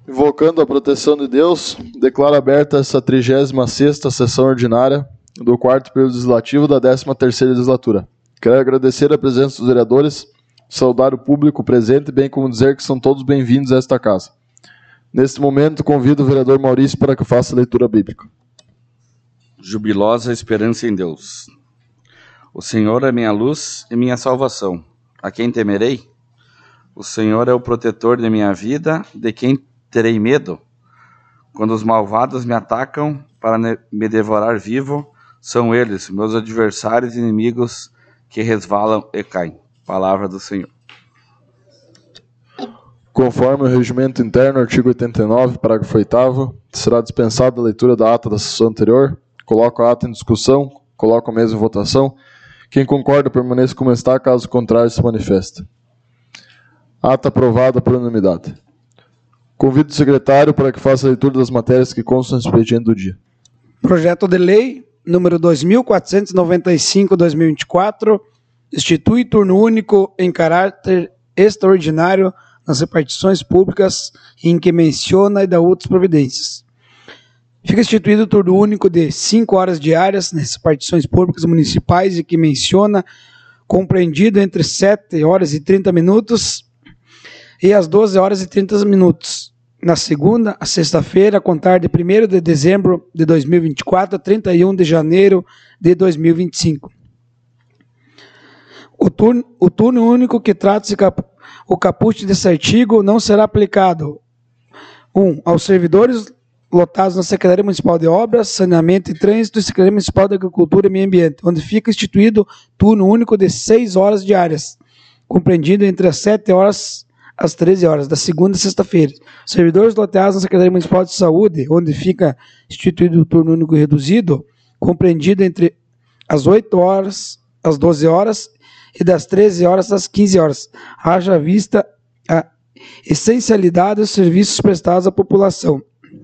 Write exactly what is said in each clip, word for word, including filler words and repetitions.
Invocando a proteção de Deus, declaro aberta essa trigésima sexta sessão ordinária do quarto período legislativo da décima terceira legislatura. Quero agradecer a presença dos vereadores, saudar o público presente, bem como dizer que são todos bem-vindos a esta casa. Neste momento, convido o vereador Maurício para que faça a leitura bíblica. Jubilosa esperança em Deus. O Senhor é minha luz e minha salvação. A quem temerei? O Senhor é o protetor de minha vida, de quem terei medo? Quando os malvados me atacam para me devorar vivo, são eles, meus adversários e inimigos, que resvalam e caem. Palavra do Senhor. Conforme o regimento interno, artigo oitenta e nove, parágrafo oitavo, será dispensada a leitura da ata da sessão anterior. Coloco a ata em discussão, coloco a mesa em votação. Quem concorda, permaneça como está, caso contrário, se manifeste. Ata aprovada por unanimidade. Convido o secretário para que faça a leitura das matérias que constam no expediente do dia. Projeto de lei número dois mil quatrocentos e noventa e cinco barra dois mil e vinte e quatro institui turno único em caráter extraordinário nas repartições públicas em que menciona e dá outras providências. Fica instituído o turno único de cinco horas diárias nas repartições públicas municipais e que menciona, compreendido entre sete horas e trinta minutos e as doze horas e trinta minutos, na segunda a sexta-feira, a contar de primeiro de dezembro de dois mil e vinte e quatro a trinta e um de janeiro de dois mil e vinte e cinco. O turno, o turno único que trata-se cap, o caput desse artigo não será aplicado um, aos servidores lotados na Secretaria Municipal de Obras, Saneamento e Trânsito e Secretaria Municipal de Agricultura e Meio Ambiente, onde fica instituído turno único de seis horas diárias, compreendido entre as sete horas às treze horas, da segunda a sexta-feira. Servidores lotados na Secretaria Municipal de Saúde, onde fica instituído o turno único reduzido, compreendido entre as oito horas às doze horas e das treze horas às quinze horas, haja vista a essencialidade dos serviços prestados à população.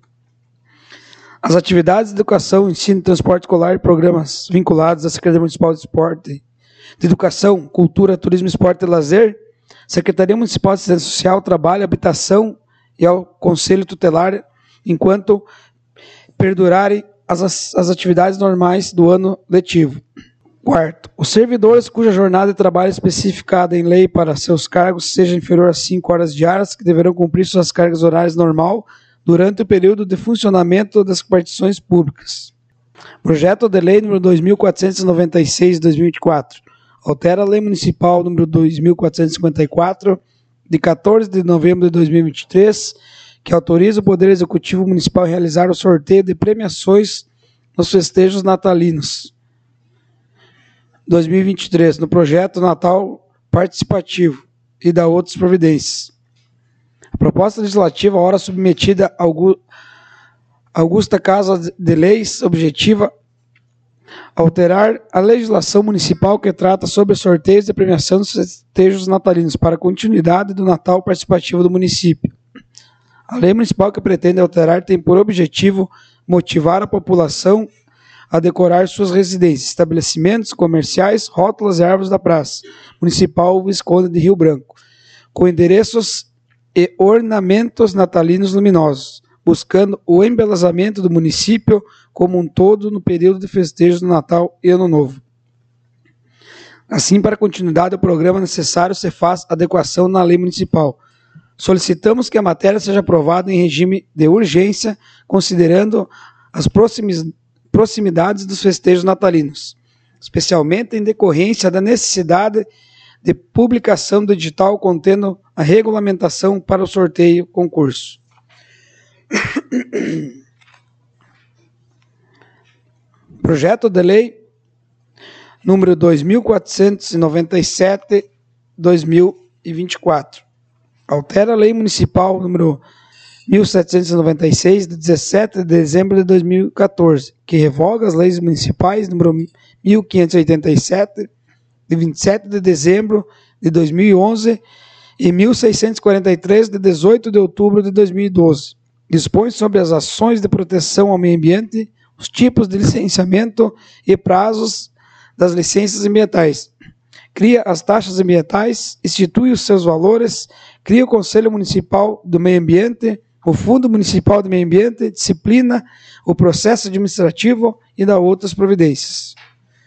As atividades de educação, ensino, transporte escolar e programas vinculados à Secretaria Municipal de Esporte, de Educação, Cultura, Turismo, Esporte e Lazer, Secretaria Municipal de Assistência Social, Trabalho, Habitação e ao Conselho Tutelar, enquanto perdurarem as, as atividades normais do ano letivo. Quarto, os servidores cuja jornada de trabalho especificada em lei para seus cargos seja inferior a cinco horas diárias, que deverão cumprir suas cargas horárias normal durante o período de funcionamento das repartições públicas. Projeto de lei número dois mil quatrocentos e noventa e seis barra dois mil e vinte e quatro. Altera a lei municipal número dois mil quatrocentos e cinquenta e quatro, de quatorze de novembro de dois mil e vinte e três, que autoriza o Poder Executivo Municipal a realizar o sorteio de premiações nos festejos natalinos dois mil e vinte e três, no projeto Natal Participativo e da outras providências. A proposta legislativa, ora submetida a Augusta Casa de Leis, objetiva alterar a legislação municipal que trata sobre sorteios de premiação dos festejos natalinos para a continuidade do Natal participativo do município. A lei municipal que pretende alterar tem por objetivo motivar a população a decorar suas residências, estabelecimentos comerciais, rótulas e árvores da praça municipal Visconde de Rio Branco, com endereços e ornamentos natalinos luminosos, buscando o embelezamento do município como um todo no período de festejos do Natal e Ano Novo. Assim, para a continuidade do programa, é necessário se faz adequação na lei municipal. Solicitamos que a matéria seja aprovada em regime de urgência, considerando as proximidades dos festejos natalinos, especialmente em decorrência da necessidade de publicação do edital contendo a regulamentação para o sorteio concurso. Projeto de lei número dois mil quatrocentos e noventa e sete barra dois mil e vinte e quatro. Altera a lei municipal número mil setecentos e noventa e seis, de dezessete de dezembro de dois mil e quatorze, que revoga as leis municipais número mil quinhentos e oitenta e sete, de vinte e sete de dezembro de dois mil e onze, e mil seiscentos e quarenta e três, de dezoito de outubro de dois mil e doze. Dispõe sobre as ações de proteção ao meio ambiente, os tipos de licenciamento e prazos das licenças ambientais. Cria as taxas ambientais, institui os seus valores, cria o Conselho Municipal do Meio Ambiente, o Fundo Municipal de Meio Ambiente disciplina o processo administrativo e dá outras providências.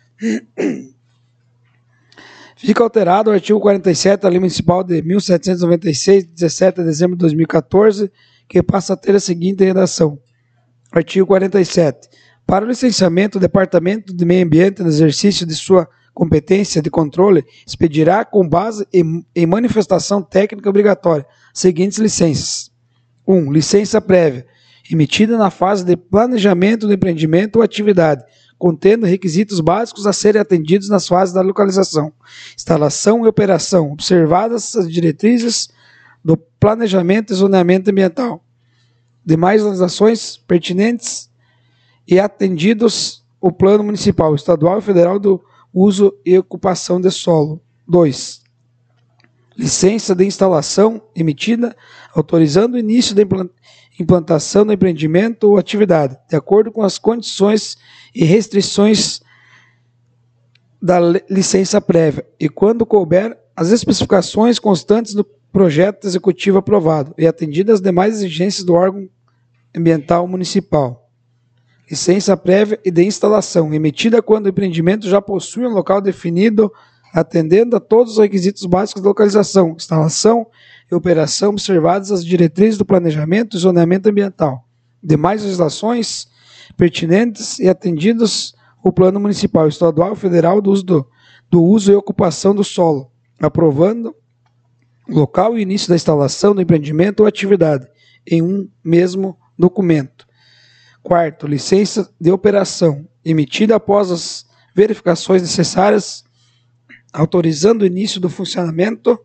Fica alterado o artigo quarenta e sete da Lei Municipal de mil setecentos e noventa e seis, de dezessete de dezembro de dois mil e quatorze, que passa a ter a seguinte redação. Artigo quarenta e sete. Para o licenciamento, o Departamento de Meio Ambiente, no exercício de sua competência de controle, expedirá, com base em, em manifestação técnica obrigatória, seguintes licenças. um. Licença prévia, emitida na fase de planejamento do empreendimento ou atividade, contendo requisitos básicos a serem atendidos nas fases da localização, instalação e operação, observadas as diretrizes do planejamento e zoneamento ambiental, demais legislações pertinentes e atendidos o plano municipal, estadual e federal do uso e ocupação de solo. dois. Licença de instalação emitida autorizando o início da implantação do empreendimento ou atividade, de acordo com as condições e restrições da licença prévia, e quando couber as especificações constantes do projeto executivo aprovado, e atendidas as demais exigências do órgão ambiental municipal. Licença prévia e de instalação, emitida quando o empreendimento já possui um local definido, atendendo a todos os requisitos básicos de localização, instalação e operação, observadas as diretrizes do planejamento e zoneamento ambiental, demais legislações pertinentes e atendidos o plano municipal, estadual e federal do uso, do, do uso e ocupação do solo, aprovando o local e início da instalação do empreendimento ou atividade em um mesmo documento. Quarto, licença de operação, emitida após as verificações necessárias, autorizando o início do funcionamento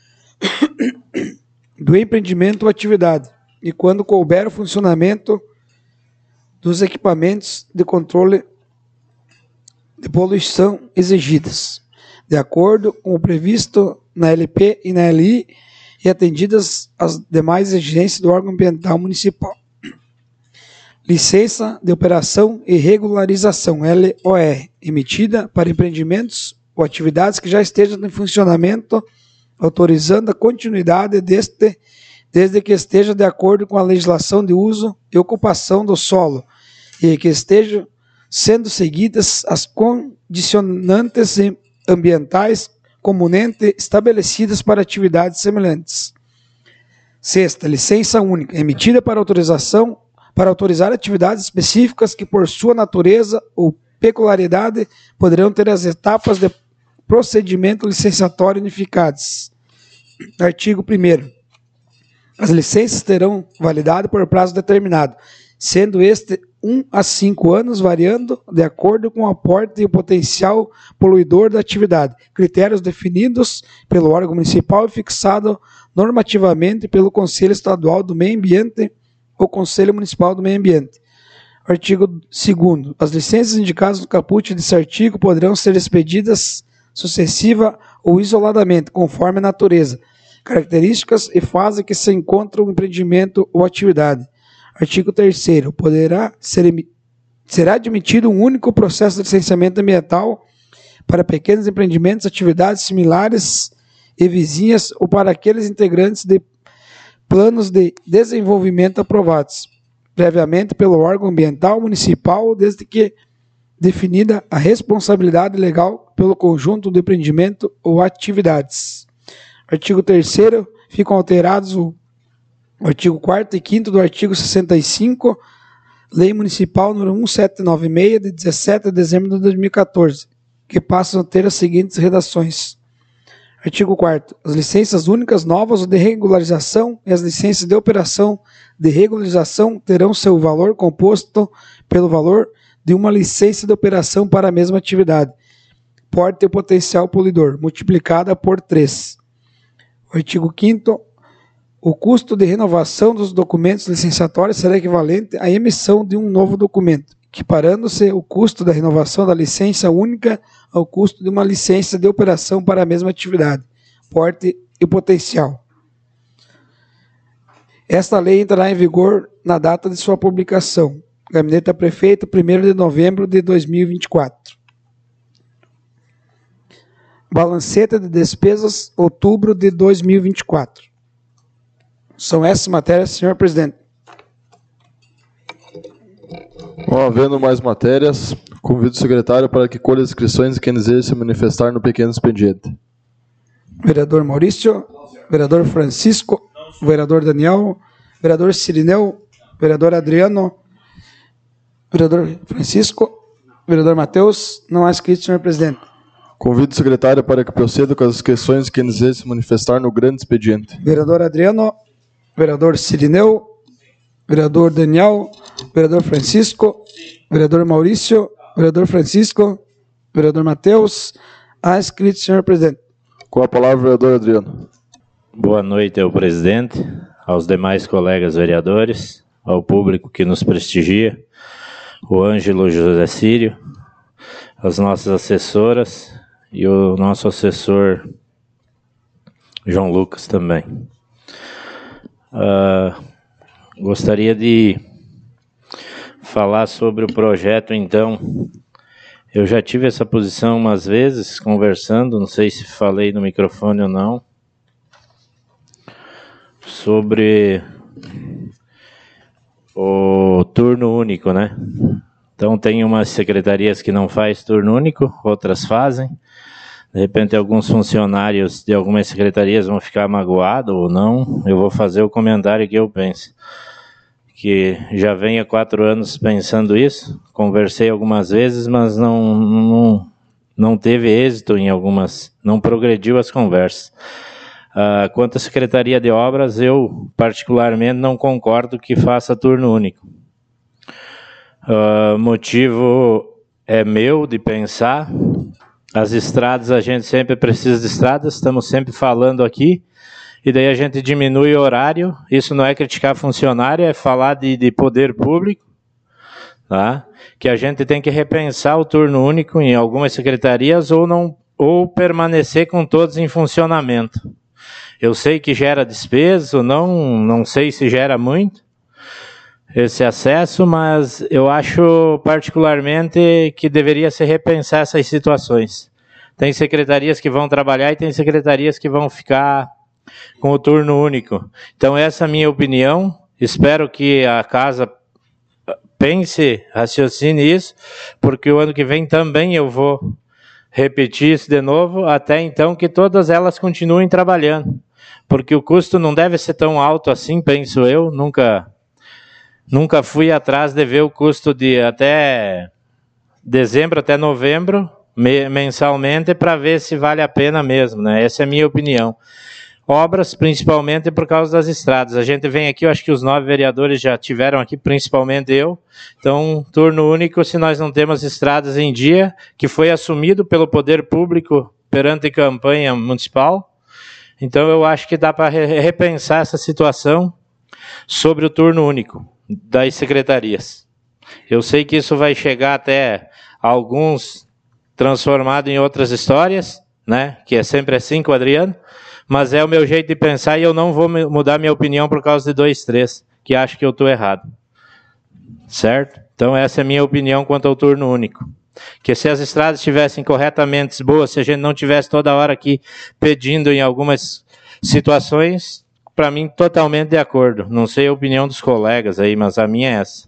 do empreendimento ou atividade, e quando couber o funcionamento dos equipamentos de controle de poluição exigidas, de acordo com o previsto na L P e na L I, e atendidas as demais exigências do órgão ambiental municipal. Licença de operação e regularização, L O R, emitida para empreendimentos ou atividades que já estejam em funcionamento, autorizando a continuidade deste, desde que esteja de acordo com a legislação de uso e ocupação do solo, e que estejam sendo seguidas as condicionantes ambientais comumente estabelecidas para atividades semelhantes. Sexta, licença única, emitida para autorização para autorizar atividades específicas que, por sua natureza ou peculiaridade, poderão ter as etapas de procedimento licenciatório unificadas. Artigo primeiro. As licenças terão validade por prazo determinado, sendo este um a cinco anos, variando de acordo com o aporte e o potencial poluidor da atividade, critérios definidos pelo órgão municipal e fixado normativamente pelo Conselho Estadual do Meio Ambiente ou Conselho Municipal do Meio Ambiente. Artigo segundo. As licenças indicadas no caput desse artigo poderão ser expedidas sucessiva ou isoladamente, conforme a natureza, características e fase que se encontra o empreendimento ou atividade. Artigo terceiro. Poderá ser será admitido um único processo de licenciamento ambiental para pequenos empreendimentos, atividades similares e vizinhas ou para aqueles integrantes de planos de desenvolvimento aprovados previamente pelo órgão ambiental municipal, desde que definida a responsabilidade legal pelo conjunto do empreendimento ou atividades. Artigo terceiro. Ficam alterados o artigo quarto e quinto do artigo sessenta e cinco, Lei Municipal número cento e noventa e seis, de dezessete de dezembro de dois mil e quatorze, que passam a ter as seguintes redações. Artigo quarto. As licenças únicas novas ou de regularização e as licenças de operação de regularização terão seu valor composto pelo valor de uma licença de operação para a mesma atividade, porte e potencial poluidor, multiplicada por três. Artigo quinto. O custo de renovação dos documentos licenciatórios será equivalente à emissão de um novo documento, equiparando-se o custo da renovação da licença única ao custo de uma licença de operação para a mesma atividade, porte e potencial. Esta lei entrará em vigor na data de sua publicação. Gabinete da Prefeita, primeiro de novembro de dois mil e vinte e quatro. Balancete de despesas, outubro de dois mil e vinte e quatro. São essas matérias, senhor presidente. Não havendo mais matérias, convido o secretário para que colha as inscrições de quem deseja se manifestar no pequeno expediente. Vereador Maurício, vereador Francisco, vereador Daniel, vereador Cirineu, vereador Adriano, vereador Francisco, vereador Matheus. Não há inscritos, senhor presidente. Convido o secretário para que proceda com as inscrições de quem deseja se manifestar no grande expediente. Vereador Adriano, vereador Cirineu, vereador Daniel, vereador Francisco, vereador Maurício, vereador Francisco, vereador Matheus. Há inscritos, senhor presidente. Com a palavra, vereador Adriano. Boa noite ao presidente, aos demais colegas vereadores, ao público que nos prestigia, o Ângelo José Círio, as nossas assessoras e o nosso assessor João Lucas também. Uh, gostaria de falar sobre o projeto, então. Eu já tive essa posição umas vezes, conversando, não sei se falei no microfone ou não, sobre o turno único, né? Então tem umas secretarias que não faz turno único, outras fazem. De repente alguns funcionários de algumas secretarias vão ficar magoados ou não. Eu vou fazer o comentário que eu penso. Que já venho há quatro anos pensando isso. Conversei algumas vezes, mas não, não, não teve êxito em algumas, não progrediu as conversas. Uh, quanto à Secretaria de Obras, eu particularmente não concordo que faça turno único. O uh, motivo é meu de pensar. As estradas, a gente sempre precisa de estradas, estamos sempre falando aqui, e daí a gente diminui o horário. Isso não é criticar funcionário, é falar de, de poder público, tá? Que a gente tem que repensar o turno único em algumas secretarias ou, não, ou permanecer com todos em funcionamento. Eu sei que gera despesa, não, não sei se gera muito esse acesso, mas eu acho particularmente que deveria se repensar essas situações. Tem secretarias que vão trabalhar e tem secretarias que vão ficar com o turno único. Então essa é a minha opinião, espero que a casa pense, raciocine isso, porque o ano que vem também eu vou repetir isso de novo, até então que todas elas continuem trabalhando. Porque o custo não deve ser tão alto assim, penso eu. Nunca, nunca fui atrás de ver o custo de até dezembro, até novembro, me, mensalmente, para ver se vale a pena mesmo, né? Essa é a minha opinião. Obras, principalmente por causa das estradas. A gente vem aqui, eu acho que os nove vereadores já tiveram aqui, principalmente eu. Então, turno único se nós não temos estradas em dia, que foi assumido pelo poder público perante campanha municipal. Então eu acho que dá para repensar essa situação sobre o turno único das secretarias. Eu sei que isso vai chegar até alguns transformado em outras histórias, né? Que é sempre assim com o Adriano, mas é o meu jeito de pensar e eu não vou mudar minha opinião por causa de dois, três, que acho que eu estou errado. Certo? Então essa é a minha opinião quanto ao turno único. Que se as estradas estivessem corretamente boas, se a gente não tivesse toda hora aqui pedindo em algumas situações, para mim totalmente de acordo. Não sei a opinião dos colegas aí, mas a minha é essa.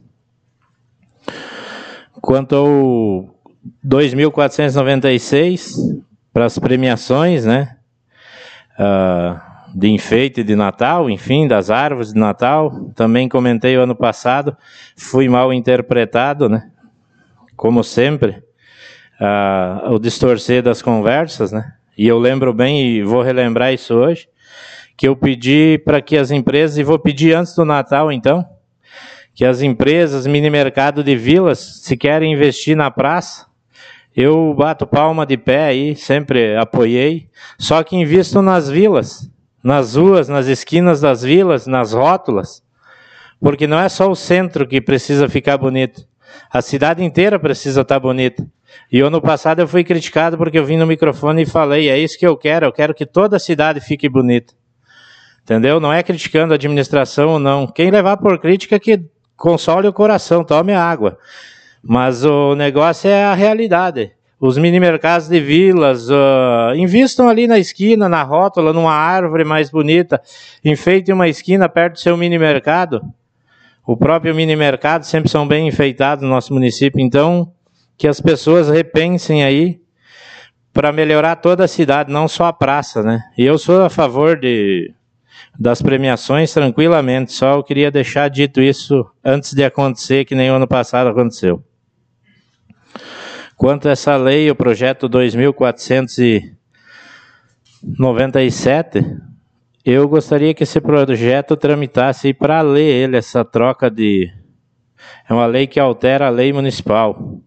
Quanto ao dois mil quatrocentos e noventa e seis, para as premiações, né, uh, de enfeite de Natal, enfim, das árvores de Natal, também comentei o ano passado, fui mal interpretado, né? Como sempre, uh, o distorcer das conversas, né? E eu lembro bem, e vou relembrar isso hoje, que eu pedi para que as empresas, e vou pedir antes do Natal então, que as empresas, mini mercado de vilas, se querem investir na praça, eu bato palma de pé aí, sempre apoiei, só que invisto nas vilas, nas ruas, nas esquinas das vilas, nas rótulas, porque não é só o centro que precisa ficar bonito. A cidade inteira precisa estar bonita. E ano passado eu fui criticado porque eu vim no microfone e falei, é isso que eu quero, eu quero que toda a cidade fique bonita. Entendeu? Não é criticando a administração ou não. Quem levar por crítica que console o coração, tome água. Mas o negócio é a realidade. Os mini mercados de vilas, uh, invistam ali na esquina, na rótula, numa árvore mais bonita, enfeite uma esquina perto do seu mini mercado. O próprio mini mercado sempre são bem enfeitados no nosso município, então que as pessoas repensem aí para melhorar toda a cidade, não só a praça, né? E eu sou a favor de, das premiações tranquilamente, só eu queria deixar dito isso antes de acontecer, que nem o ano passado aconteceu. Quanto a essa lei, o projeto dois mil quatrocentos e noventa e sete, eu gostaria que esse projeto tramitasse para ler ele, essa troca de... É uma lei que altera a lei municipal.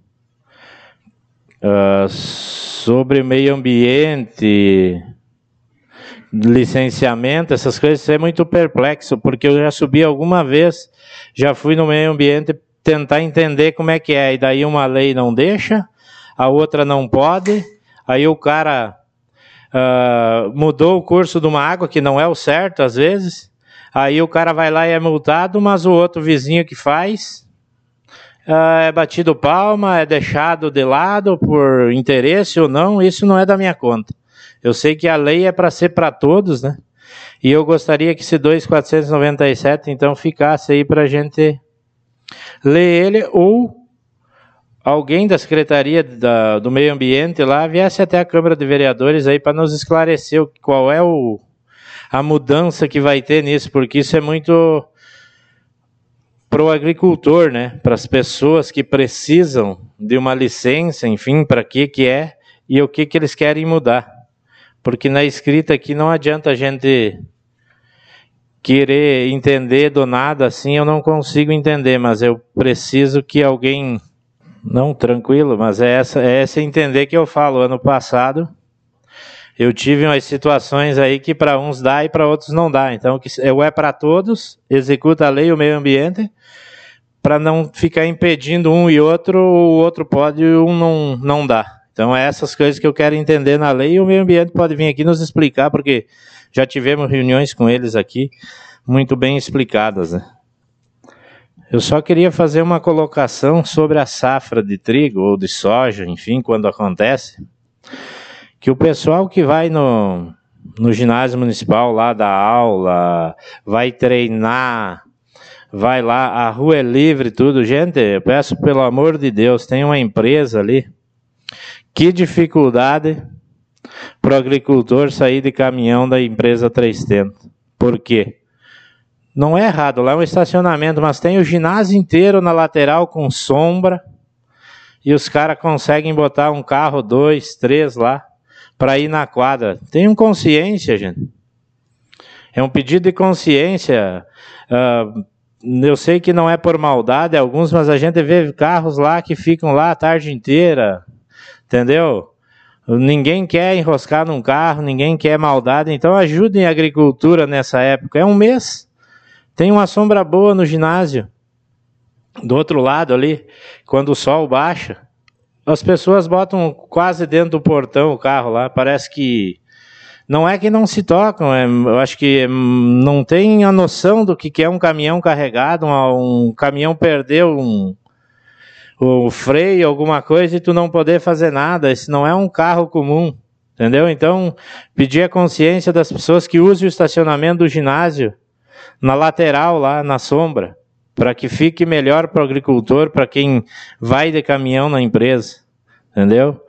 Uh, sobre meio ambiente, licenciamento, essas coisas, isso é muito perplexo, porque eu já subi alguma vez, já fui no meio ambiente tentar entender como é que é, e daí uma lei não deixa, a outra não pode, aí o cara uh, mudou o curso de uma água, que não é o certo às vezes, aí o cara vai lá e é multado, mas o outro vizinho que faz... Uh, é batido palma, é deixado de lado por interesse ou não, isso não é da minha conta. Eu sei que a lei é para ser para todos, né? E eu gostaria que esse dois mil quatrocentos e noventa e sete, então, ficasse aí para a gente ler ele, ou alguém da Secretaria da, do Meio Ambiente lá viesse até a Câmara de Vereadores aí para nos esclarecer qual é o, a mudança que vai ter nisso, porque isso é muito... para o agricultor, né? Para as pessoas que precisam de uma licença, enfim, para que que é e o que que eles querem mudar. Porque na escrita aqui não adianta a gente querer entender do nada, assim eu não consigo entender, mas eu preciso que alguém, não, tranquilo, mas é essa, é essa entender que eu falo. Ano passado eu tive umas situações aí que para uns dá e para outros não dá. Então, que eu é para todos, executa a lei e o meio ambiente, para não ficar impedindo um e outro, o outro pode e um não, não dá. Então, é essas coisas que eu quero entender na lei, e o meio ambiente pode vir aqui nos explicar, porque já tivemos reuniões com eles aqui, muito bem explicadas, né? Eu só queria fazer uma colocação sobre a safra de trigo ou de soja, enfim, quando acontece, que o pessoal que vai no, no ginásio municipal lá dar aula, vai treinar, vai lá, a rua é livre, tudo. Gente, eu peço pelo amor de Deus, tem uma empresa ali, que dificuldade para o agricultor sair de caminhão da empresa três tentos. Por quê? Não é errado, lá é um estacionamento, mas tem o ginásio inteiro na lateral com sombra, e os caras conseguem botar um carro, dois, três lá, para ir na quadra. Tenham consciência, gente. É um pedido de consciência. Uh, eu sei que não é por maldade alguns, mas a gente vê carros lá que ficam lá a tarde inteira, entendeu? Ninguém quer enroscar num carro, ninguém quer maldade, então ajudem a agricultura nessa época. É um mês, tem uma sombra boa no ginásio, do outro lado ali, quando o sol baixa, as pessoas botam quase dentro do portão o carro lá, parece que... Não é que não se tocam, é, eu acho que não tem a noção do que é um caminhão carregado, um, um caminhão perdeu um, o freio, alguma coisa, e tu não poder fazer nada. Esse não é um carro comum, entendeu? Então, pedir a consciência das pessoas que usem o estacionamento do ginásio na lateral lá, na sombra, para que fique melhor para o agricultor, para quem vai de caminhão na empresa, entendeu?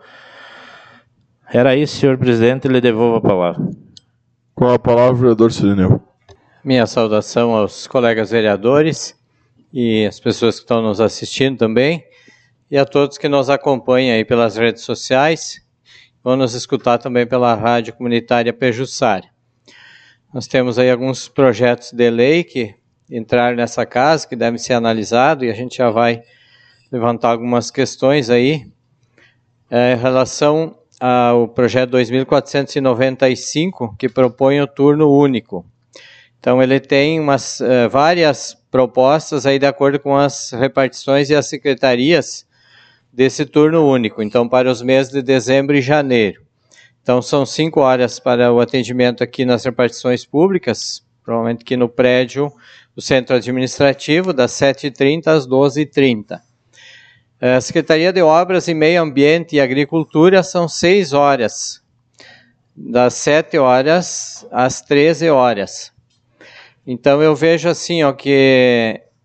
Era isso, senhor presidente, lhe devolvo a palavra. Com a palavra, vereador Cirineu. Minha saudação aos colegas vereadores e as pessoas que estão nos assistindo também, e a todos que nos acompanham aí pelas redes sociais, vão nos escutar também pela rádio comunitária Pejuçara. Nós temos aí alguns projetos de lei que entraram nessa casa, que devem ser analisados, e a gente já vai levantar algumas questões aí é, em relação ao projeto dois mil quatrocentos e noventa e cinco, que propõe o turno único. Então, ele tem umas, uh, várias propostas aí de acordo com as repartições e as secretarias desse turno único. Então, para os meses de dezembro e janeiro. Então, são cinco horas para o atendimento aqui nas repartições públicas, provavelmente aqui no prédio do Centro Administrativo, das sete e trinta às doze e trinta. A Secretaria de Obras e Meio Ambiente e Agricultura são seis horas, das sete horas às treze horas. Então eu vejo assim, ó, que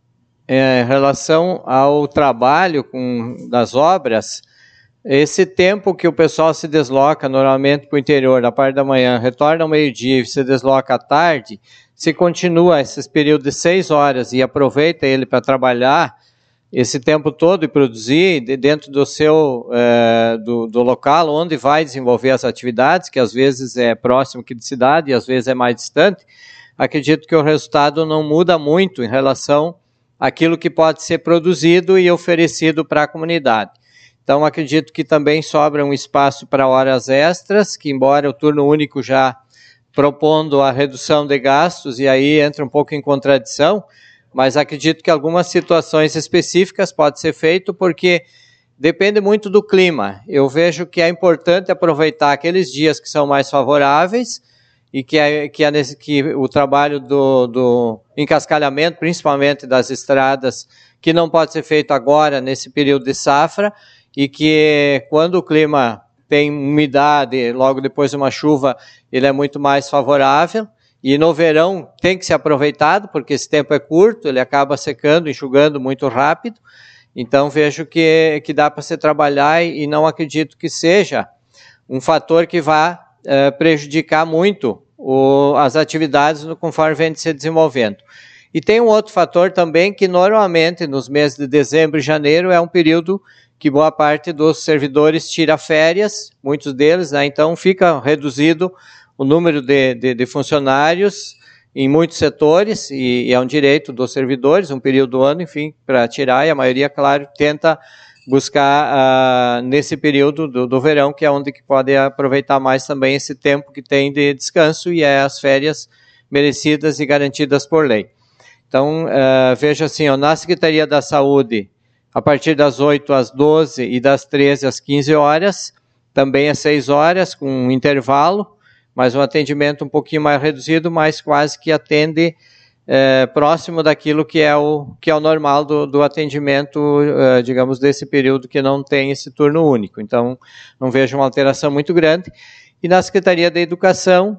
é, em relação ao trabalho com, das obras, esse tempo que o pessoal se desloca normalmente para o interior, na parte da manhã, retorna ao meio-dia e se desloca à tarde, se continua esses períodos de seis horas e aproveita ele para trabalhar esse tempo todo e produzir dentro do seu é, do, do local onde vai desenvolver as atividades, que às vezes é próximo aqui de cidade e às vezes é mais distante, acredito que o resultado não muda muito em relação àquilo que pode ser produzido e oferecido para a comunidade. Então, acredito que também sobra um espaço para horas extras, que embora o turno único já propondo a redução de gastos, e aí entra um pouco em contradição, mas acredito que algumas situações específicas pode ser feito, porque depende muito do clima. Eu vejo que é importante aproveitar aqueles dias que são mais favoráveis, e que, é, que, é, que o trabalho do, do encascalhamento, principalmente das estradas, que não pode ser feito agora, nesse período de safra, e que quando o clima tem umidade, logo depois de uma chuva, ele é muito mais favorável, e no verão tem que ser aproveitado, porque esse tempo é curto, ele acaba secando, enxugando muito rápido, então vejo que, que dá para se trabalhar e não acredito que seja um fator que vá eh, prejudicar muito o, as atividades no, conforme vem se desenvolvendo. E tem um outro fator também que normalmente nos meses de dezembro e janeiro é um período que boa parte dos servidores tira férias, muitos deles, né? Então fica reduzido o número de, de, de funcionários em muitos setores, e, e é um direito dos servidores, um período do ano, enfim, para tirar, e a maioria, claro, tenta buscar uh, nesse período do, do verão, que é onde que pode aproveitar mais também esse tempo que tem de descanso, e é as férias merecidas e garantidas por lei. Então, uh, veja assim, ó, na Secretaria da Saúde, a partir das oito às doze e das treze às quinze horas, também às seis horas, com um intervalo, mas um atendimento um pouquinho mais reduzido, mas quase que atende é, próximo daquilo que é o, que é o normal do, do atendimento, é, digamos, desse período que não tem esse turno único. Então, não vejo uma alteração muito grande. E na Secretaria da Educação,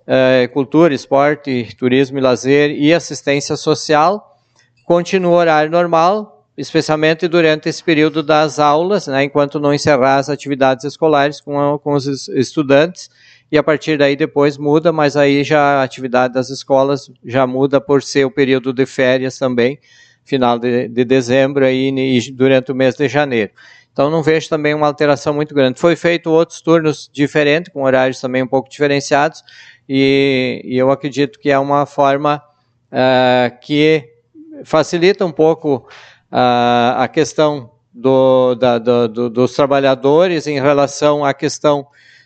é, Cultura, Esporte, Turismo e Lazer e Assistência Social, continua o horário normal, especialmente durante esse período das aulas, né, enquanto não encerrar as atividades escolares com, a, com os estudantes, e a partir daí depois muda, mas aí já a atividade das escolas já muda por ser o período de férias também, final de, de dezembro aí, e durante o mês de janeiro. Então não vejo também uma alteração muito grande. Foi feito outros turnos diferentes, com horários também um pouco diferenciados, e, e eu acredito que é uma forma uh, que facilita um pouco Uh, a questão do, da, do, do, dos trabalhadores em relação à questão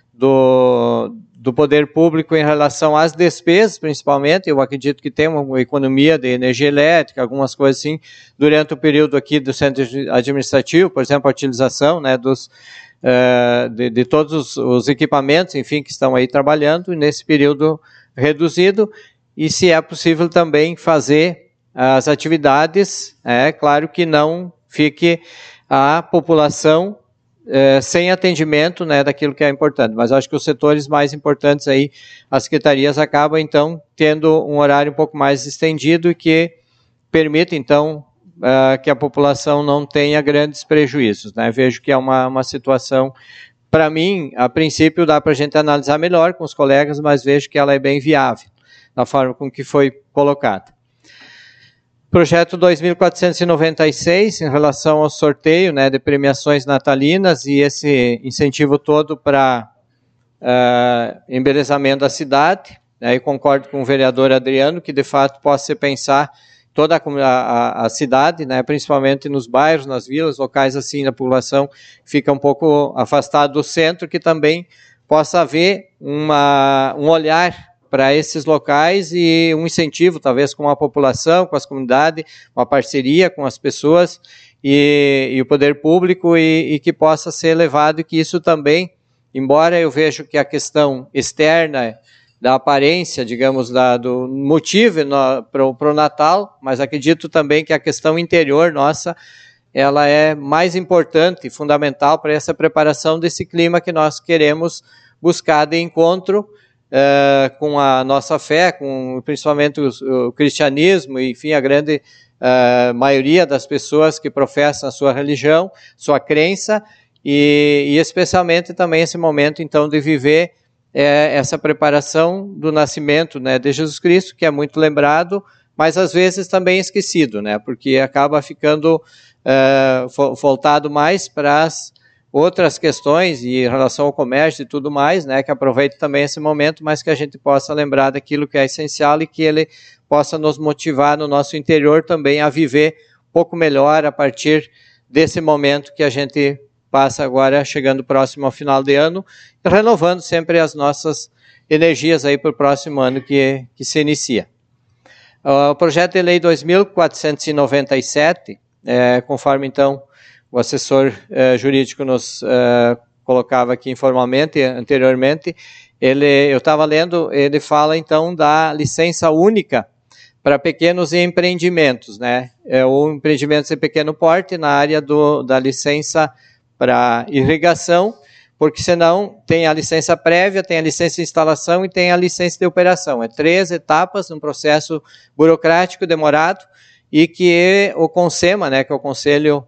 do, do poder público em relação às despesas, principalmente. Eu acredito que tem uma economia de energia elétrica, algumas coisas assim, durante o período aqui do centro administrativo, por exemplo, a utilização, né, dos, uh, de, de todos os, os equipamentos, enfim, que estão aí trabalhando nesse período reduzido, e se é possível também fazer as atividades, é claro que não fique a população é, sem atendimento, né, daquilo que é importante, mas acho que os setores mais importantes aí, as secretarias acabam então tendo um horário um pouco mais estendido e que permite então uh, que a população não tenha grandes prejuízos, né? Vejo que é uma, uma situação, para mim, a princípio dá para a gente analisar melhor com os colegas, mas vejo que ela é bem viável, da forma com que foi colocada. Projeto dois mil quatrocentos e noventa e seis, em relação ao sorteio, né, de premiações natalinas e esse incentivo todo para uh, embelezamento da cidade, né, e concordo com o vereador Adriano que de fato possa se pensar toda a, a, a cidade, né, principalmente nos bairros, nas vilas, locais assim da população fica um pouco afastado do centro, que também possa haver uma, um olhar para esses locais e um incentivo, talvez, com a população, com as comunidades, uma parceria com as pessoas e, e o poder público, e, e que possa ser levado, e que isso também, embora eu vejo que a questão externa da aparência, digamos, da, do motivo para o Natal, mas acredito também que a questão interior nossa, ela é mais importante e fundamental para essa preparação desse clima que nós queremos buscar de encontro Uh, com a nossa fé, com principalmente o, o cristianismo, e, enfim, a grande uh, maioria das pessoas que professam a sua religião, sua crença, e, e especialmente também esse momento, então, de viver é, essa preparação do nascimento, né, de Jesus Cristo, que é muito lembrado, mas às vezes também esquecido, né, porque acaba ficando uh, voltado mais para as outras questões e em relação ao comércio e tudo mais, né, que aproveite também esse momento, mas que a gente possa lembrar daquilo que é essencial e que ele possa nos motivar no nosso interior também a viver um pouco melhor a partir desse momento que a gente passa agora, chegando próximo ao final de ano, renovando sempre as nossas energias aí para o próximo ano que, que se inicia. O projeto de lei dois mil quatrocentos e noventa e sete, é, conforme então o assessor eh, jurídico nos eh, colocava aqui informalmente, anteriormente, ele, eu estava lendo, ele fala então da licença única para pequenos empreendimentos, né? É, ou empreendimentos de pequeno porte na área do, da licença para irrigação, porque senão tem a licença prévia, tem a licença de instalação e tem a licença de operação. É três etapas, um processo burocrático demorado, e que o CONSEMA, né, que é o Conselho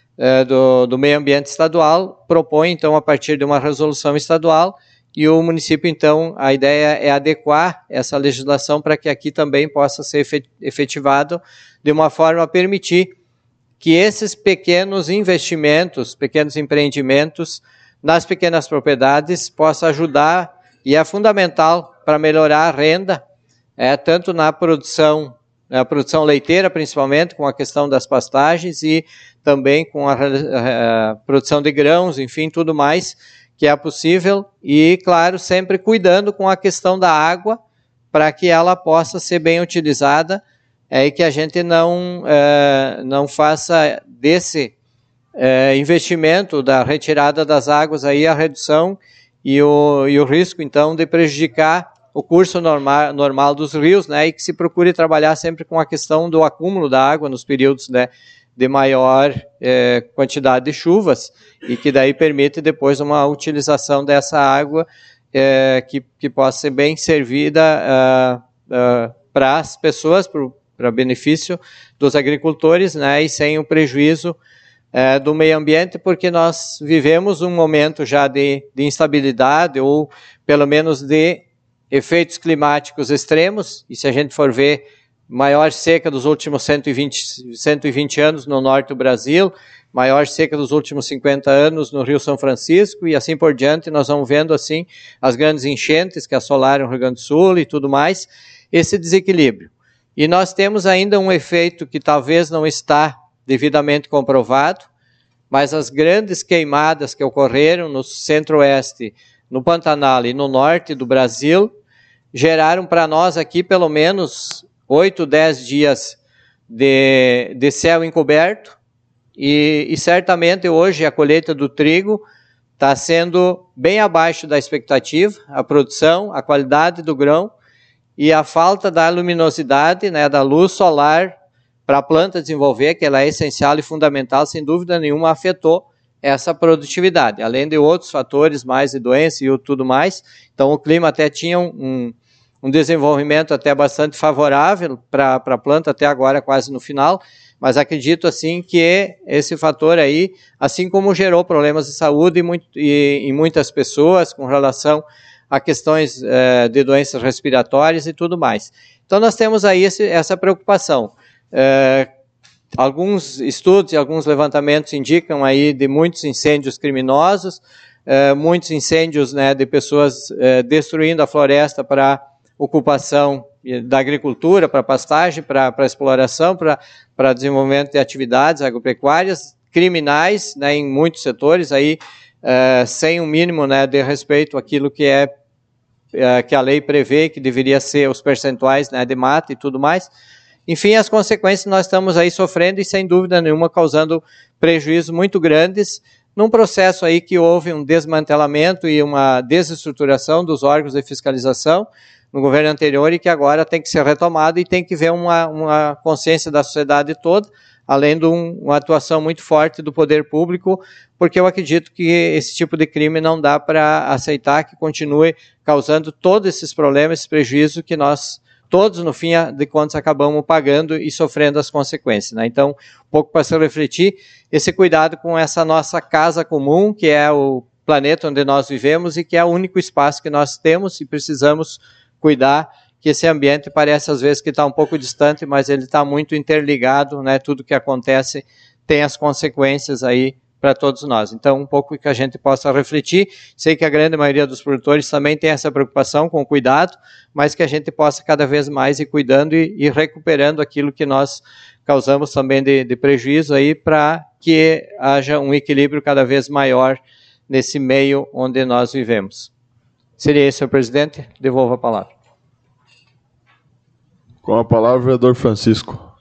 Do, do Meio Ambiente Estadual, propõe, então, a partir de uma resolução estadual, e o município, então, a ideia é adequar essa legislação para que aqui também possa ser efetivado de uma forma a permitir que esses pequenos investimentos, pequenos empreendimentos nas pequenas propriedades possam ajudar, e é fundamental para melhorar a renda, é, tanto na produção a produção leiteira, principalmente, com a questão das pastagens e também com a, a, a produção de grãos, enfim, tudo mais que é possível e, claro, sempre cuidando com a questão da água para que ela possa ser bem utilizada é, e que a gente não, é, não faça desse é, investimento da retirada das águas aí a redução e o, e o risco, então, de prejudicar o curso normal, normal dos rios, né, e que se procure trabalhar sempre com a questão do acúmulo da água nos períodos, né, de maior eh, quantidade de chuvas, e que daí permite depois uma utilização dessa água eh, que, que possa ser bem servida uh, uh, para as pessoas, para benefício dos agricultores, né, e sem o prejuízo uh, do meio ambiente, porque nós vivemos um momento já de, de instabilidade, ou pelo menos de efeitos climáticos extremos, e se a gente for ver, maior seca dos últimos cento e vinte, cento e vinte anos no norte do Brasil, maior seca dos últimos cinquenta anos no Rio São Francisco, e assim por diante, nós vamos vendo assim as grandes enchentes que assolaram o Rio Grande do Sul e tudo mais, esse desequilíbrio. E nós temos ainda um efeito que talvez não está devidamente comprovado, mas as grandes queimadas que ocorreram no centro-oeste, no Pantanal e no norte do Brasil, geraram para nós aqui pelo menos oito, dez dias de, de céu encoberto, e, e certamente hoje a colheita do trigo está sendo bem abaixo da expectativa, a produção, a qualidade do grão e a falta da luminosidade, né, da luz solar para a planta desenvolver, que ela é essencial e fundamental, sem dúvida nenhuma, afetou essa produtividade, além de outros fatores mais de doença e tudo mais. Então o clima até tinha um, um desenvolvimento até bastante favorável para a planta até agora, quase no final, mas acredito assim que esse fator aí, assim como gerou problemas de saúde em, muito, e, em muitas pessoas com relação a questões eh, de doenças respiratórias e tudo mais. Então nós temos aí esse, essa preocupação. Eh, Alguns estudos e alguns levantamentos indicam aí de muitos incêndios criminosos, eh, muitos incêndios, né, de pessoas eh, destruindo a floresta para ocupação da agricultura, para pastagem, para exploração, para desenvolvimento de atividades agropecuárias, criminais, né, em muitos setores, aí, eh, sem um mínimo, né, de respeito àquilo que, é, eh, que a lei prevê, que deveria ser os percentuais, né, de mata e tudo mais. Enfim, as consequências nós estamos aí sofrendo e, sem dúvida nenhuma, causando prejuízos muito grandes num processo aí que houve um desmantelamento e uma desestruturação dos órgãos de fiscalização no governo anterior e que agora tem que ser retomado e tem que ver uma, uma consciência da sociedade toda, além de um, uma atuação muito forte do poder público, porque eu acredito que esse tipo de crime não dá para aceitar que continue causando todos esses problemas, esses prejuízos que nós todos, no fim de contas, acabamos pagando e sofrendo as consequências, né? Então, um pouco para se refletir, esse cuidado com essa nossa casa comum, que é o planeta onde nós vivemos e que é o único espaço que nós temos e precisamos cuidar, que esse ambiente parece às vezes que está um pouco distante, mas ele está muito interligado, né? Tudo que acontece tem as consequências aí para todos nós. Então, um pouco que a gente possa refletir. Sei que a grande maioria dos produtores também tem essa preocupação com o cuidado, mas que a gente possa cada vez mais ir cuidando e, e recuperando aquilo que nós causamos também de, de prejuízo aí, para que haja um equilíbrio cada vez maior nesse meio onde nós vivemos. Seria isso, senhor presidente. Devolvo a palavra. Com a palavra, o vereador Francisco.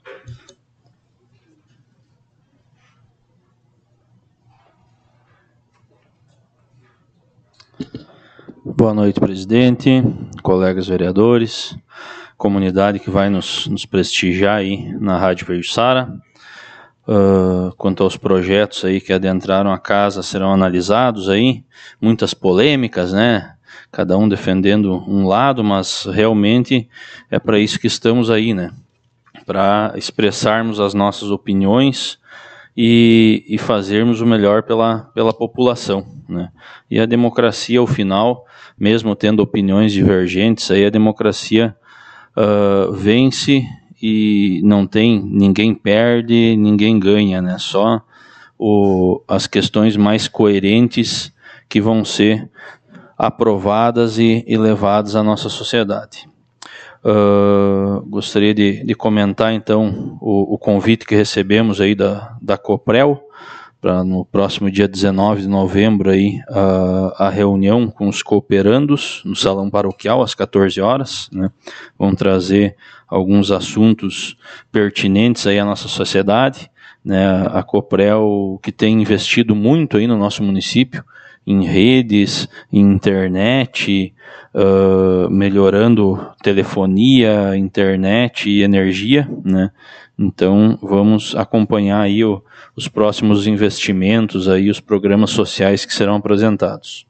Boa noite, presidente, colegas vereadores, comunidade que vai nos, nos prestigiar aí na Rádio Verjussara. Uh, quanto aos projetos aí que adentraram a casa, serão analisados aí, muitas polêmicas, né? Cada um defendendo um lado, mas realmente é para isso que estamos aí, né? Para expressarmos as nossas opiniões e, e fazermos o melhor pela, pela população, né? E a democracia, ao final, mesmo tendo opiniões divergentes, aí a democracia uh, vence e não tem, ninguém perde, ninguém ganha, né? Só o, as questões mais coerentes que vão ser aprovadas e, e levadas à nossa sociedade. Uh, gostaria de, de comentar, então, o, o convite que recebemos aí da, da Coprel, para no próximo dia dezenove de novembro, aí, a, a reunião com os cooperandos no Salão Paroquial, às quatorze horas, né? Vão trazer alguns assuntos pertinentes aí à nossa sociedade, né? A Coprel, que tem investido muito aí no nosso município, em redes, em internet, uh, melhorando telefonia, internet e energia, né? Então, vamos acompanhar aí o, os próximos investimentos, aí, os programas sociais que serão apresentados.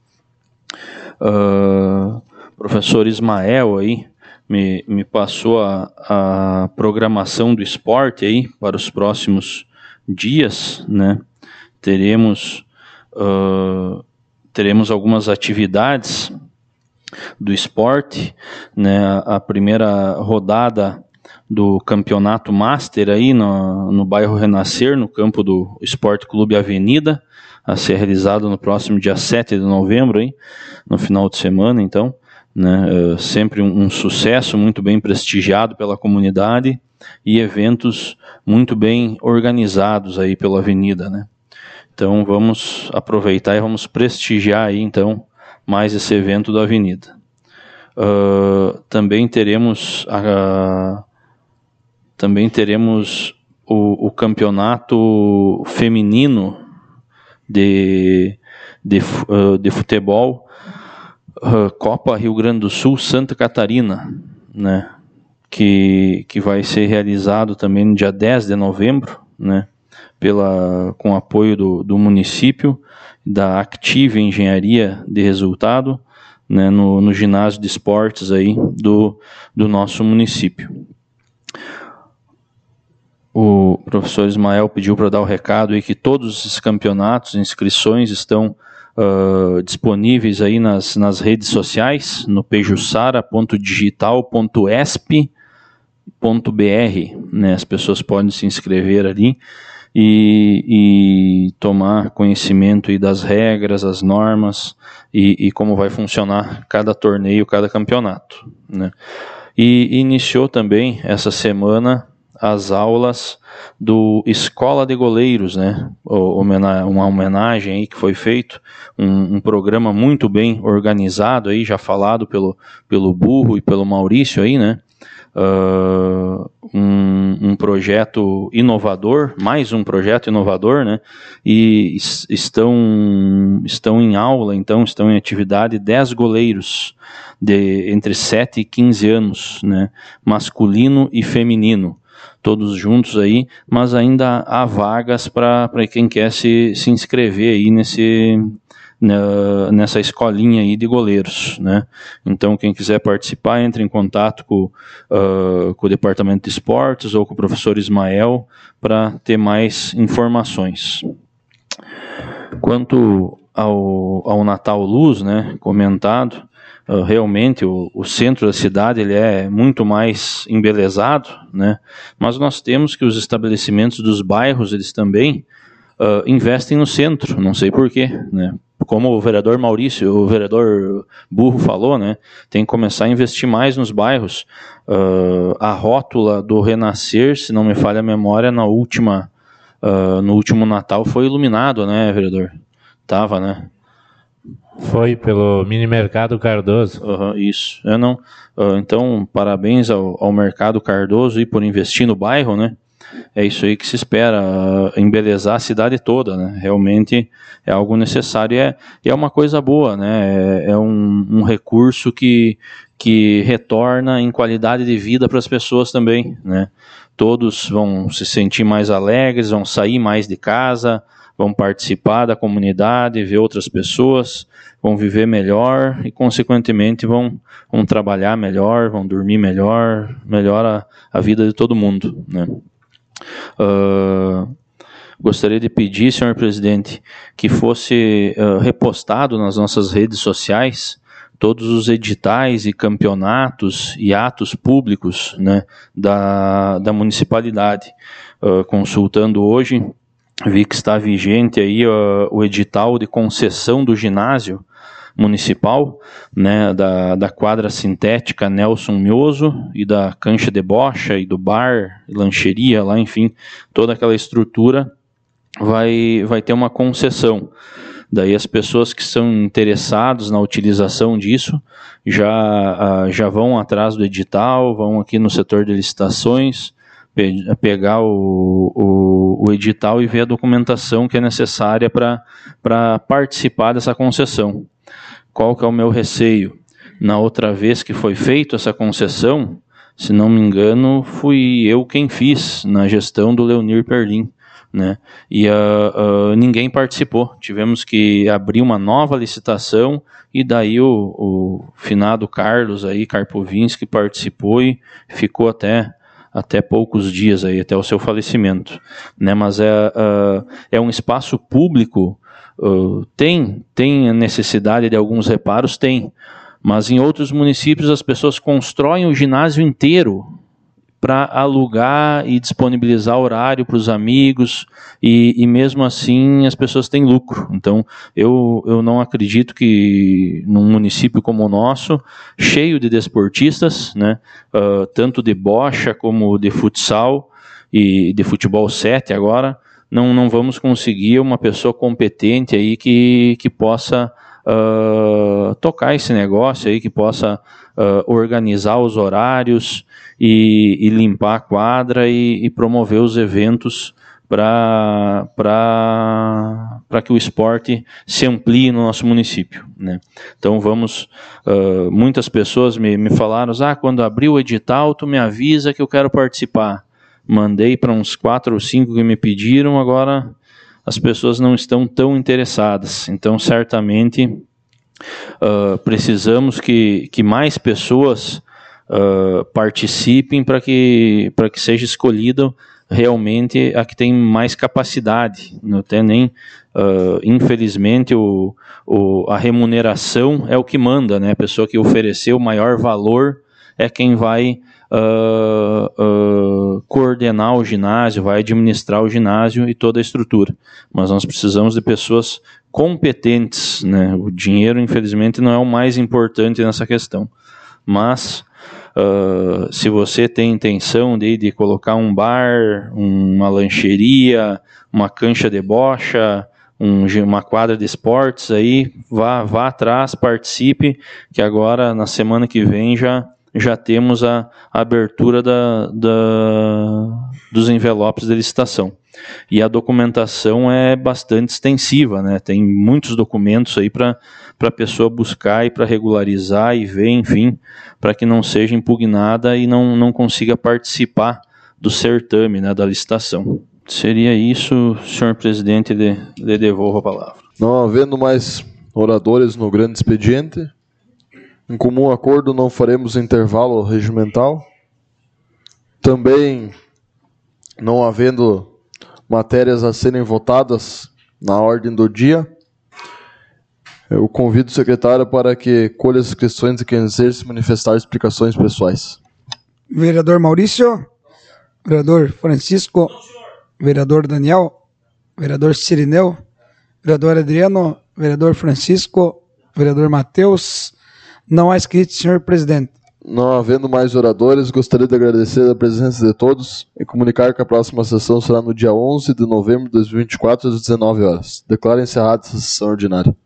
Uh, professor Ismael aí me, me passou a, a programação do esporte aí para os próximos dias, né? Teremos, uh, teremos algumas atividades do esporte, né? A primeira rodada do campeonato Master aí no, no bairro Renascer, no campo do Esporte Clube Avenida, a ser realizado no próximo dia sete de novembro, aí, no final de semana, então, né, é sempre um, um sucesso, muito bem prestigiado pela comunidade e eventos muito bem organizados aí pela Avenida, né. Então vamos aproveitar e vamos prestigiar aí, então, mais esse evento da Avenida. Uh, também teremos a, também teremos o, o campeonato feminino de, de, uh, de futebol, uh, Copa Rio Grande do Sul Santa Catarina, né, que, que vai ser realizado também no dia dez de novembro, né, pela, com apoio do, do município, da Active Engenharia de Resultado, né, no, no ginásio de esportes aí do, do nosso município. O professor Ismael pediu para dar o recado aí que todos os campeonatos, inscrições estão uh, disponíveis aí nas, nas redes sociais, no pejussara ponto digital ponto esp ponto br, né, as pessoas podem se inscrever ali e, e tomar conhecimento aí das regras, as normas e, e como vai funcionar cada torneio, cada campeonato, né. E iniciou também essa semana as aulas do Escola de Goleiros, né, uma homenagem aí que foi feito, um, um programa muito bem organizado aí, já falado pelo, pelo Burro e pelo Maurício aí, né, uh, um, um projeto inovador, mais um projeto inovador, né, e estão, estão em aula, então, estão em atividade dez goleiros de entre sete e quinze anos, né, masculino e feminino, todos juntos aí, mas ainda há vagas para quem quer se, se inscrever aí nesse, uh, nessa escolinha aí de goleiros, né? Então, quem quiser participar, entre em contato com, uh, com o Departamento de Esportes ou com o professor Ismael para ter mais informações. Quanto ao, ao Natal Luz, né, comentado, uh, realmente o, o centro da cidade ele é muito mais embelezado, né, mas nós temos que os estabelecimentos dos bairros, eles também uh, investem no centro, não sei porquê, né, como o vereador Maurício, o vereador Burro falou, né, tem que começar a investir mais nos bairros. Uh, a rótula do Renascer, se não me falha a memória, na última, uh, no último Natal foi iluminado, né, vereador? Tava, né? Foi pelo Mini Mercado Cardoso. Uhum, isso. Eu não, uh, então, parabéns ao, ao Mercado Cardoso e por investir no bairro, né? É isso aí que se espera, uh, embelezar a cidade toda, né? Realmente é algo necessário e é, é uma coisa boa, né? É, é um, um recurso que, que retorna em qualidade de vida para as pessoas também, né? Todos vão se sentir mais alegres, vão sair mais de casa, vão participar da comunidade, ver outras pessoas, vão viver melhor e, consequentemente, vão, vão trabalhar melhor, vão dormir melhor, melhora a vida de todo mundo, né? Uh, gostaria de pedir, senhor presidente, que fosse uh, repostado nas nossas redes sociais todos os editais e campeonatos e atos públicos, né, da, da municipalidade. Uh, consultando hoje, vi que está vigente aí uh, o edital de concessão do ginásio municipal, né, da, da quadra sintética Nelson Mioso e da cancha de bocha e do bar, lancheria lá, enfim, toda aquela estrutura vai, vai ter uma concessão. Daí as pessoas que são interessadas na utilização disso já, uh, já vão atrás do edital, vão aqui no setor de licitações, pegar o, o, o edital e ver a documentação que é necessária para participar dessa concessão. Qual que é o meu receio? Na outra vez que foi feita essa concessão, se não me engano, fui eu quem fiz, na gestão do Leonir Perlim, né? E uh, uh, ninguém participou. Tivemos que abrir uma nova licitação e daí o, o finado Carlos aí, Karpovinski, participou e ficou até... até poucos dias, aí, até o seu falecimento, né? Mas é, uh, é um espaço público, uh, tem, tem a necessidade de alguns reparos, tem, mas em outros municípios as pessoas constroem o ginásio inteiro para alugar e disponibilizar horário para os amigos, e, e mesmo assim as pessoas têm lucro. Então eu, eu não acredito que num município como o nosso, cheio de desportistas, né, uh, tanto de bocha como de futsal e de futebol sete agora, não, não vamos conseguir uma pessoa competente aí que, que possa uh, tocar esse negócio aí, que possa uh, organizar os horários e, e limpar a quadra e, e promover os eventos para que o esporte se amplie no nosso município, né? Então vamos, uh, muitas pessoas me, me falaram, ah, quando abrir o edital tu me avisa que eu quero participar. Mandei para uns quatro ou cinco que me pediram, agora as pessoas não estão tão interessadas. Então certamente uh, precisamos que, que mais pessoas uh, participem para que, para que seja escolhida realmente a que tem mais capacidade. Não tem nem, uh, infelizmente, o, o, a remuneração é o que manda, né? A pessoa que ofereceu o maior valor é quem vai uh, uh, coordenar o ginásio, vai administrar o ginásio e toda a estrutura. Mas nós precisamos de pessoas competentes, né? O dinheiro, infelizmente, não é o mais importante nessa questão. Mas Uh, se você tem intenção de, de colocar um bar, uma lancheria, uma cancha de bocha, um, uma quadra de esportes, aí vá, vá atrás, participe, que agora na semana que vem já, já temos a, a abertura da, da, dos envelopes de licitação. E a documentação é bastante extensiva, né? Tem muitos documentos aí para a pessoa buscar e para regularizar e ver, enfim, para que não seja impugnada e não, não consiga participar do certame, né, da licitação. Seria isso, senhor presidente, lhe, lhe devolvo a palavra. Não havendo mais oradores no grande expediente. Em comum acordo, não faremos intervalo regimental. Também, não havendo matérias a serem votadas na ordem do dia, eu convido o secretário para que colha as questões de quem deseja se manifestar explicações pessoais. Vereador Maurício, vereador Francisco, vereador Daniel, vereador Cirineu, vereador Adriano, vereador Francisco, vereador Matheus. Não há inscritos, senhor presidente. Não havendo mais oradores, gostaria de agradecer a presença de todos e comunicar que a próxima sessão será no dia onze de novembro de dois mil e vinte e quatro, às dezenove horas. Declaro encerrada essa sessão ordinária.